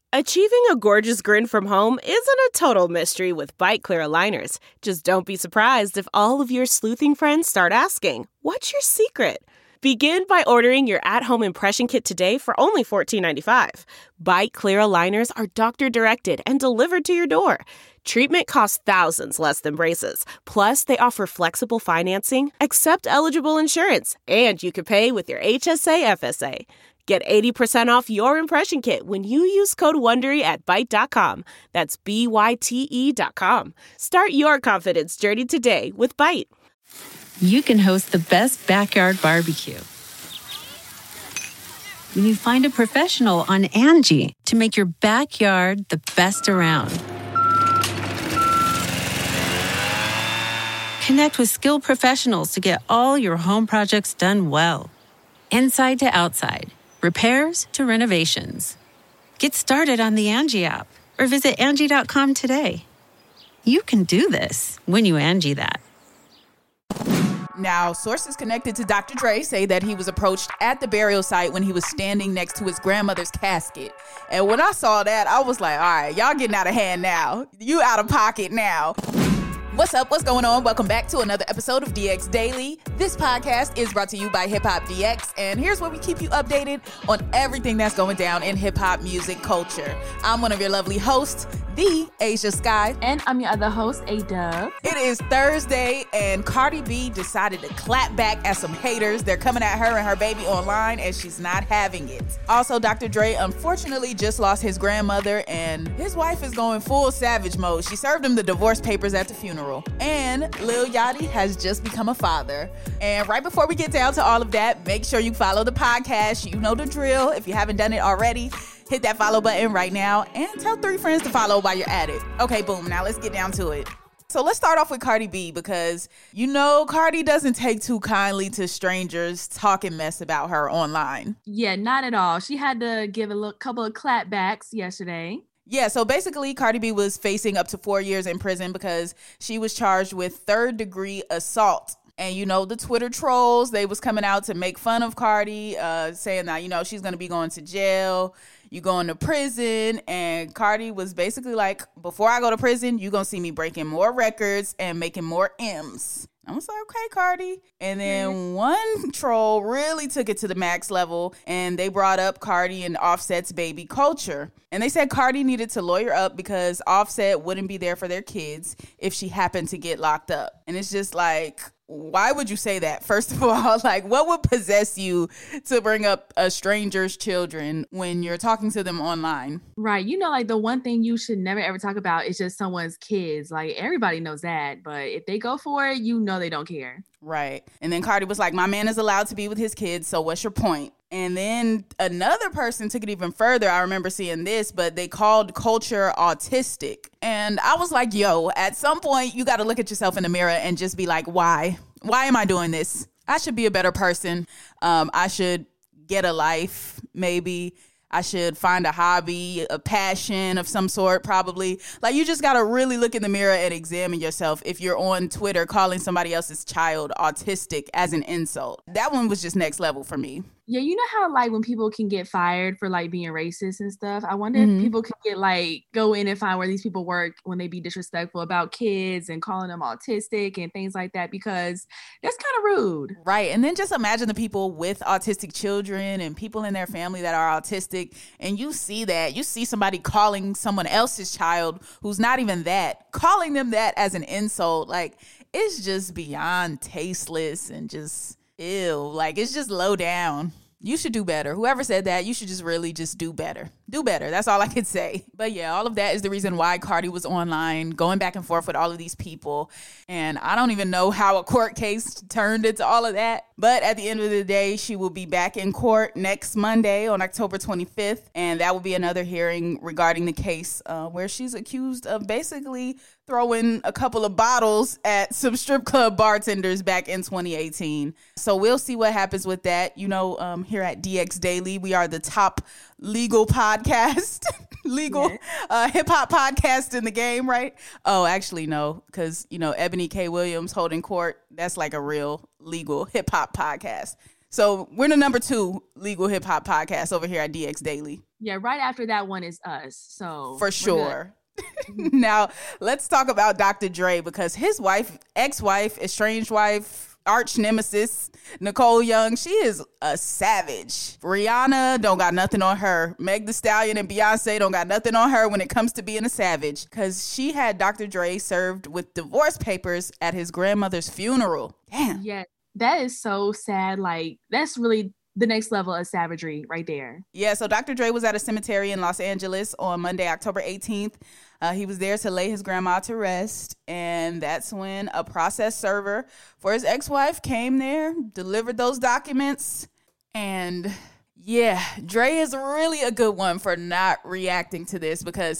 Achieving a gorgeous grin from home isn't a total mystery with Byte Clear aligners. Just don't be surprised if all of your sleuthing friends start asking, "What's your secret?" Begin by ordering your at-home impression kit today for only $14.95. Byte Clear aligners are doctor-directed and delivered to your door. Treatment costs thousands less than braces. Plus, they offer flexible financing, accept eligible insurance, and you can pay with your HSA FSA. Get 80% off your impression kit when you use code WONDERY at Byte.com. That's BYTE.com. Start your confidence journey today with Byte. You can host the best backyard barbecue when you find a professional on Angie to make your backyard the best around. Connect with skilled professionals to get all your home projects done well. Inside to outside, repairs to renovations. Get started on the Angie app or visit Angie.com today. You can do this when you Angie that. Now, sources connected to Dr. Dre say that he was approached at the burial site when he was standing next to his grandmother's casket. And when I saw that, I was like, all right, y'all getting out of hand now. You out of pocket now. What's up? What's going on? Welcome back to another episode of DX Daily. This podcast is brought to you by Hip Hop DX, and here's where we keep you updated on everything that's going down in hip hop music culture. I'm one of your lovely hosts, the Asia Sky. And I'm your other host, A-Dub. It is Thursday, and Cardi B decided to clap back at some haters. They're coming at her and her baby online, and she's not having it. Also, Dr. Dre unfortunately just lost his grandmother, and his wife is going full savage mode. She served him the divorce papers at the funeral. And Lil Yachty has just become a father. And right before we get down to all of that, make sure you follow the podcast. You know the drill. If you haven't done it already, hit that follow button right now and tell 3 friends to follow while you're at it. Okay, boom. Now let's get down to it. So let's start off with Cardi B because, you know, Cardi doesn't take too kindly to strangers talking mess about her online. Yeah, not at all. She had to give a couple of clapbacks yesterday. Yeah, so basically Cardi B was facing up to 4 years in prison because she was charged with 3rd-degree assault. And, you know, the Twitter trolls, they was coming out to make fun of Cardi, saying that, you know, she's going to be going to jail, you going to prison. And Cardi was basically like, before I go to prison, you going to see me breaking more records and making more M's. I was like, okay, Cardi. And then one troll really took it to the max level, and they brought up Cardi and Offset's baby Culture. And they said Cardi needed to lawyer up because Offset wouldn't be there for their kids if she happened to get locked up. And it's just like, why would you say that? First of all, like, what would possess you to bring up a stranger's children when you're talking to them online? Right. You know, like the one thing you should never ever talk about is just someone's kids. Like everybody knows that. But if they go for it, you know they don't care. Right. And then Cardi was like, my man is allowed to be with his kids. So what's your point? And then another person took it even further. I remember seeing this, but they called Culture autistic. And I was like, yo, at some point, you got to look at yourself in the mirror and just be like, why? Why am I doing this? I should be a better person. I should get a life, maybe. I should find a hobby, a passion of some sort, probably. Like, you just got to really look in the mirror and examine yourself if you're on Twitter calling somebody else's child autistic as an insult. That one was just next level for me. Yeah, you know how like when people can get fired for like being racist and stuff? I wonder if people can get like go in and find where these people work when they be disrespectful about kids and calling them autistic and things like that, because that's kind of rude. Right. And then just imagine the people with autistic children and people in their family that are autistic, and you see that. You see somebody calling someone else's child who's not even that, calling them that as an insult. Like, it's just beyond tasteless and just ew. Like, it's just low down. You should do better. Whoever said that, you should just really just do better. Do better. That's all I could say. But yeah, all of that is the reason why Cardi was online, going back and forth with all of these people. And I don't even know how a court case turned into all of that. But at the end of the day, she will be back in court next Monday on October 25th. And that will be another hearing regarding the case where she's accused of basically throwing a couple of bottles at some strip club bartenders back in 2018. So we'll see what happens with that. You know, here at DX Daily, we are the top legal podcast, hip hop podcast in the game, right? Oh, actually, no, because, you know, Ebony K. Williams holding court, that's like a real legal hip hop podcast. So we're the number 2 legal hip hop podcast over here at DX Daily. Yeah, right after that one is Us. So for sure. Now, let's talk about Dr. Dre, because his wife, ex-wife, estranged wife, arch nemesis, Nicole Young, she is a savage. Rihanna don't got nothing on her. Meg Thee Stallion and Beyonce don't got nothing on her when it comes to being a savage, because she had Dr. Dre served with divorce papers at his grandmother's funeral. Damn. Yeah, that is so sad. Like, that's really the next level of savagery right there. Yeah, so Dr. Dre was at a cemetery in Los Angeles on Monday, October 18th. He was there to lay his grandma to rest, and that's when a process server for his ex-wife came there, delivered those documents, and yeah, Dre is really a good one for not reacting to this, because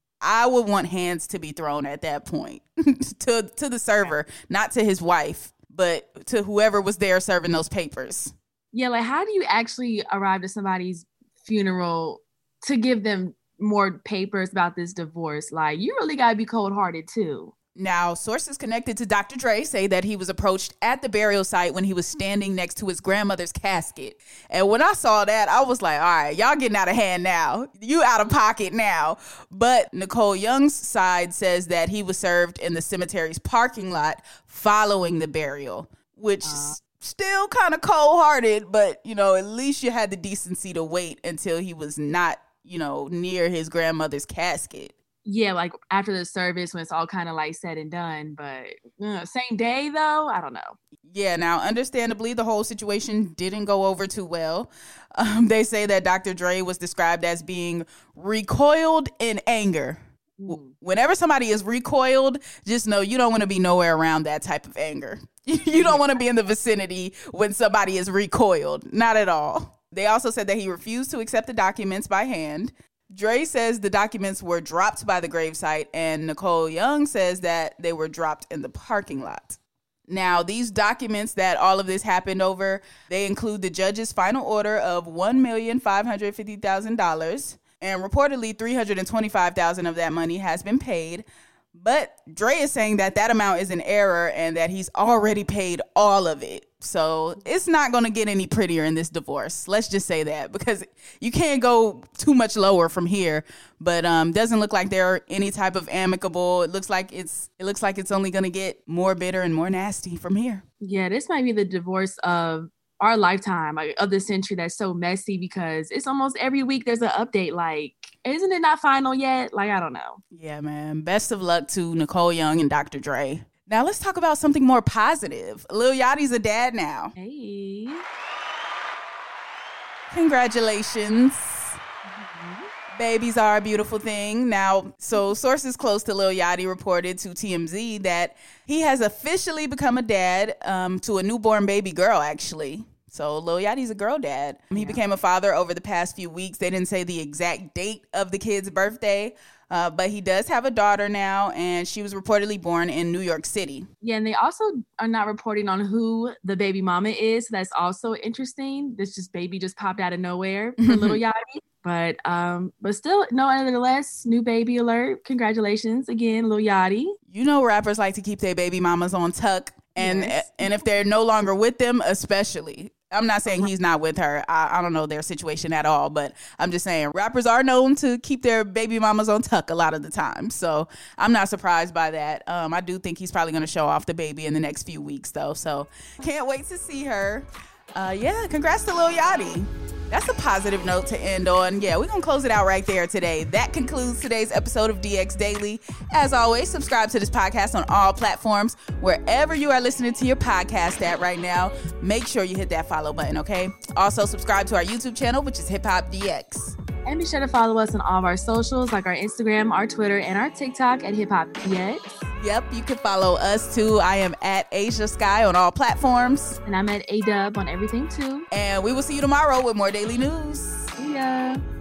I would want hands to be thrown at that point to the server, not to his wife, but to whoever was there serving those papers. Yeah, like, how do you actually arrive at somebody's funeral to give them more papers about this divorce? Like, you really gotta be cold-hearted too. Now, sources connected to Dr. Dre say that he was approached at the burial site when he was standing next to his grandmother's casket. And when I saw that, I was like, all right, y'all getting out of hand now. You out of pocket now. But Nicole Young's side says that he was served in the cemetery's parking lot following the burial, which still kind of cold-hearted, but, you know, at least you had the decency to wait until he was not, you know, near his grandmother's casket. Yeah, like after the service when it's all kind of like said and done, but same day though, I don't know. Yeah, now understandably, the whole situation didn't go over too well. They say that Dr. Dre was described as being recoiled in anger. Whenever somebody is recoiled, just know you don't want to be nowhere around that type of anger. You don't want to be in the vicinity when somebody is recoiled. Not at all. They also said that he refused to accept the documents by hand. Dre says the documents were dropped by the gravesite, and Nicole Young says that they were dropped in the parking lot. Now, these documents that all of this happened over, they include the judge's final order of $1,550,000, and reportedly $325,000 of that money has been paid. But Dre is saying that that amount is an error and that he's already paid all of it. So it's not going to get any prettier in this divorce. Let's just say that, because you can't go too much lower from here. But doesn't look like there are any type of amicable. It looks like it's only going to get more bitter and more nasty from here. Yeah, this might be the divorce of our lifetime, like of the century, that's so messy, because it's almost every week there's an update. Like, isn't it not final yet? Like, I don't know. Yeah, man. Best of luck to Nicole Young and Dr. Dre. Now let's talk about something more positive. Lil Yachty's a dad now. Hey. Congratulations. Babies are a beautiful thing. Now, so sources close to Lil Yachty reported to TMZ that he has officially become a dad to a newborn baby girl, actually. So Lil Yachty's a girl dad. He became a father over the past few weeks. They didn't say the exact date of the kid's birthday, but he does have a daughter now, and she was reportedly born in New York City. Yeah, and they also are not reporting on who the baby mama is. So that's also interesting. This baby just popped out of nowhere for Lil Yachty. But still, nonetheless, new baby alert. Congratulations again, Lil Yachty. You know, rappers like to keep their baby mamas on tuck, and Yes. and if they're no longer with them, especially. I'm not saying he's not with her. I don't know their situation at all, but I'm just saying rappers are known to keep their baby mamas on tuck a lot of the time. So I'm not surprised by that. I do think he's probably going to show off the baby in the next few weeks, though. So can't wait to see her. Yeah, congrats to Lil Yachty. That's a positive note to end on. Yeah, we're going to close it out right there today. That concludes today's episode of DX Daily. As always, subscribe to this podcast on all platforms. Wherever you are listening to your podcast at right now, make sure you hit that follow button, okay? Also, subscribe to our YouTube channel, which is Hip Hop DX. And be sure to follow us on all of our socials, like our Instagram, our Twitter, and our TikTok at Hip Hop DX. Yep, you can follow us too. I am at Asia Sky on all platforms. And I'm at A-Dub on everything too. And we will see you tomorrow with more daily news. See ya.